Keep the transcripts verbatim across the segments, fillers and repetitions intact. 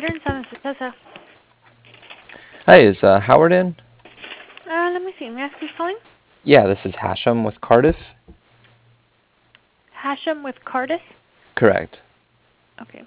Trader in San Francisco. Hi, is uh, Howard in? Uh, let me see. May I ask who's calling? Yeah, this is Hashem with Cardiff. Hashem with Cardiff? Correct. Okay.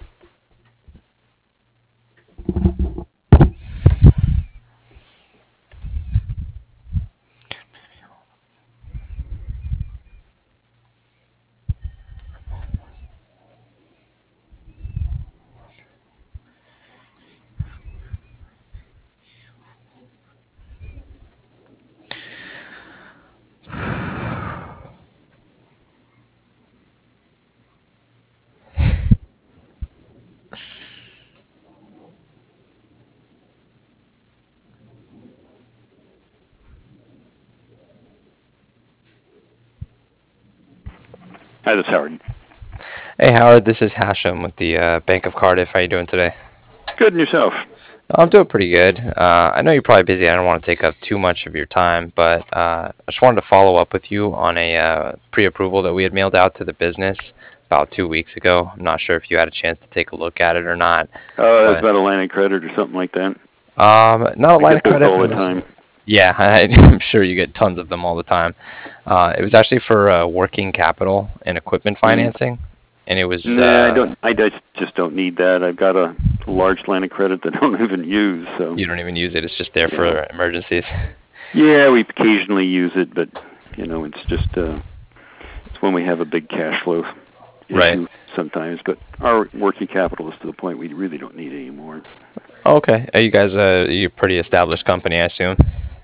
Hi, this is Howard. Hey, Howard, this is Hashem with the uh, Bank of Cardiff. How you doing today? Good, and yourself? I'm doing pretty good. Uh, I know you're probably busy. I don't want to take up too much of your time, but uh, I just wanted to follow up with you on a uh, pre-approval that we had mailed out to the business about two weeks ago. I'm not sure if you had a chance to take a look at it or not. Oh, uh, it's about a line of credit or something like that. Um, not a line of credit all the time. Yeah, I, I'm sure you get tons of them all the time. Uh, it was actually for uh, working capital and equipment financing, mm. and it was. Nah, uh, I don't. I just don't need that. I've got a large line of credit that I don't even use. So you don't even use it. It's just there yeah. for emergencies. Yeah, we occasionally use it, but you know, it's just uh, it's when we have a big cash flow issue right. sometimes. But our working capital is to the point we really don't need it anymore. Okay, are you guys a you pretty established company, I assume?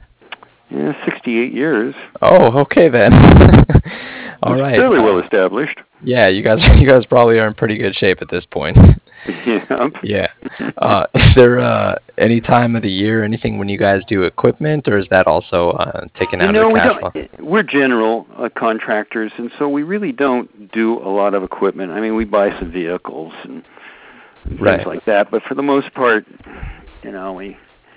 Yeah, sixty-eight years. Oh, okay then. All right. Fairly well established. Yeah, you guys, you guys probably are in pretty good shape at this point. Yeah. Yeah. Uh, is there uh, any time of the year, anything when you guys do equipment, or is that also uh, taken out no, of the cash we don't, flow? We're general uh, contractors, and so we really don't do a lot of equipment. I mean, we buy some vehicles and things right. like that, but for the most part, you know, we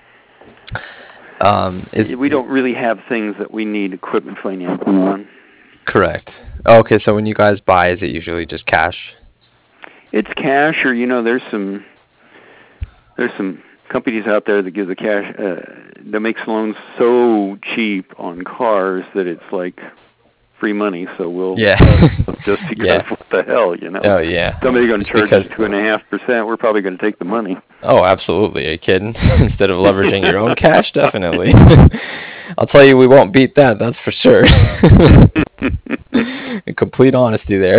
um, is, we don't really have things that we need equipment financing on. Correct. Oh, okay, so when you guys buy, is it usually just cash? It's cash, or you know, there's some there's some companies out there that give the cash uh, that makes loans so cheap on cars that it's like free money. So we'll yeah just because yeah. what the hell, you know? Oh yeah. Somebody's going to charge because... us two and a half percent. We're probably going to take the money. Oh, absolutely. Are you kidding? Instead of leveraging your own cash, definitely. I'll tell you, we won't beat that. That's for sure. In complete honesty there.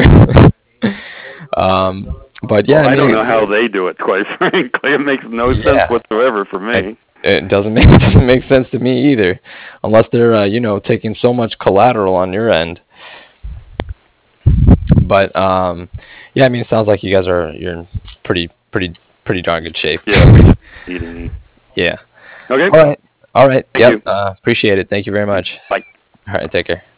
um, but yeah, well, I, I, mean, don't know how they do it. Quite frankly, it makes no yeah, sense whatsoever for me. It, it doesn't make it doesn't make sense to me either, unless they're uh, you know taking so much collateral on your end. But um, yeah, I mean, it sounds like you guys are you're in pretty pretty pretty darn good shape. Yeah. Yeah. Okay. All right. All right. Thank yep. Uh, appreciate it. Thank you very much. Bye. All right. Take care.